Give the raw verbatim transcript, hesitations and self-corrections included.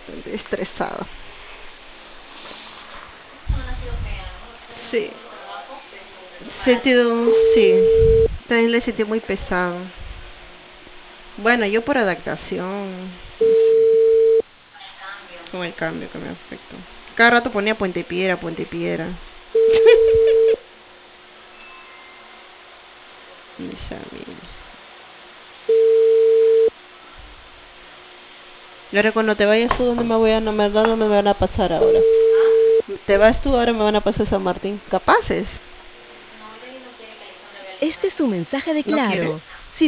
Estoy estresada. Sí. Sentido, sí. También le sentí muy pesado. Bueno, yo por adaptación, no sé, con el cambio que me afectó. Cada rato ponía Puente Piedra, Puente Piedra. Mis amigos. Y ahora cuando te vayas tú, ¿dónde me voy a, no me, dónde me van a pasar ahora? Te vas tú, ahora me van a pasar San Martín. Capaces. Este es tu mensaje de No quiere. Claro.